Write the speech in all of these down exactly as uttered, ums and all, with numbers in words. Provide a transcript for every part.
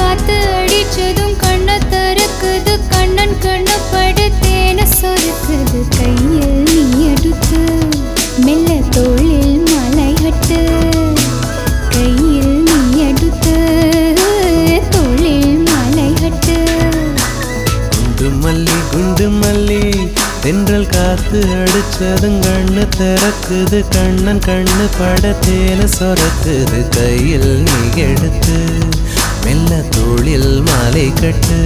காத்து அடிச்சதும் கண்ண திறக்குது கண்ணன் கண்ண படுத்தேன சொருக்குது கையில் நீ எடுத்து மெல்ல தோளில் மலை கட்டு கையில் நீ எடுத்து தோளில் மலை கட்டு குண்டு மல்லி குண்டு மல்லி தென்றல் காத்து அடிச்சதும் கண்ணு திறக்குது கண்ணன் கண்ணு படத்தேன சொரக்குது கையில் நீ எடுத்து மெல்ல தோளில் மாலை கட்டு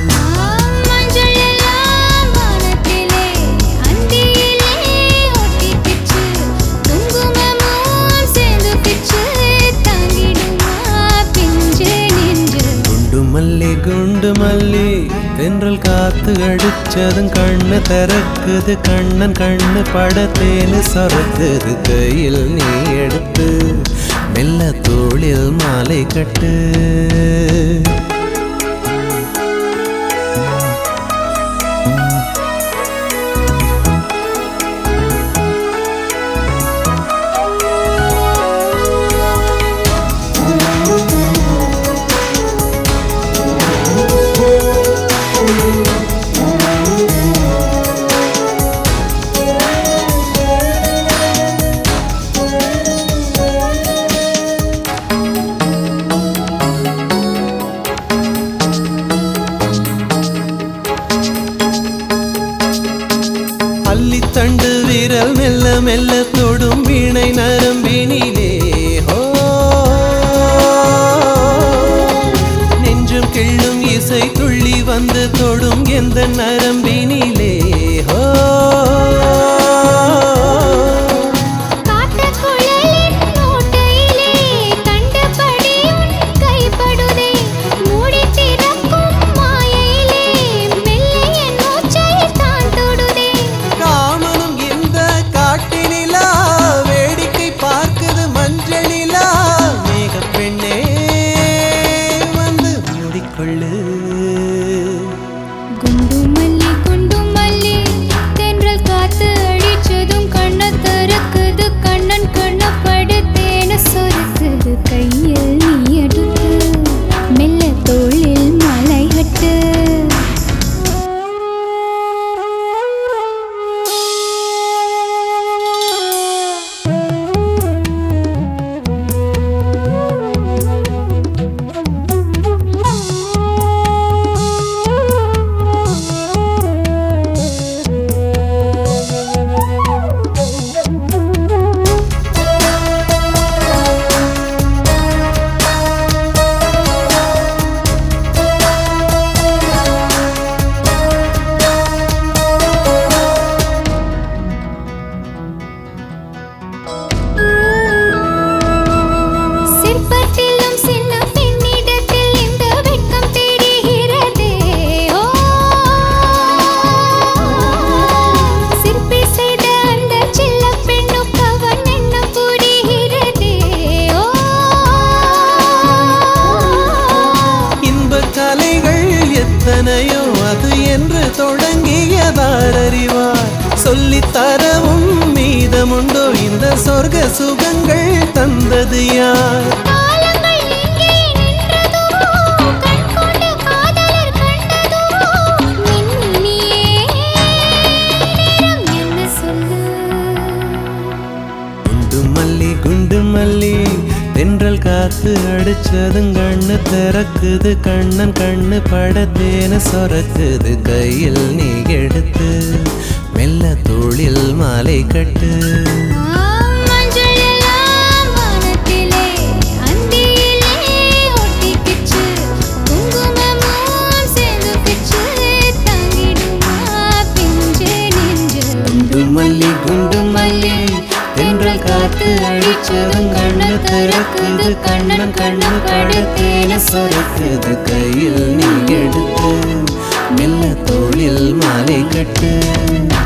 மல்லி குண்டு மல்லி தென்றல் காத்து அடிச்சதும் கண்ணு திறக்குது கண்ணன் கண்ணு படத்தேனு சொரக்குது கையில் நீ எடுத்து மெல்ல தோளில் மாலை கட்டு தண்டு விரல் மெல்ல மெல்ல தொடும் வீணை நரம்பினிலே ஹோ நெஞ்சும் கிள்ளும் இசை துள்ளி வந்து தொடும் எந்த நரம்பினிலே ஹோ குண்டு மல்லி குண்டு மல்லி தென்றல் காத்து அடிச்சதும் கண்ண திறக்குது கண்ணன் கண்ண படுத்தேன சொருக்குது கையில் நீ எடுத்து மெல்ல தோளில் மலை கட்டு எத்தனையோ அது என்று தொடங்கியதார் அறிவார் சொல்லித் தரவும் மீதமுண்டோ இந்த சொர்க்க சுகங்கள் தந்தது யார் குண்டு மல்லி குண்டு மல்லி தென்றல் காத்து அடிச்சதும் கண்ணு திறக்குது கண்ணன் கண்ணு படத்தேன சொரக்குது கையில் நீ எடுத்து மெல்ல தோளில் மாலை கட்டு மல்லி குண்டு மல்லி தென்றல் காத்து அடிச்சதும் கண்ணு திறக்குது கண்ணன் கண்ணு படுத்தேன சொரக்குது கையில் நீ எடுத்து மெல்ல தோளில் மாலை கட்டு.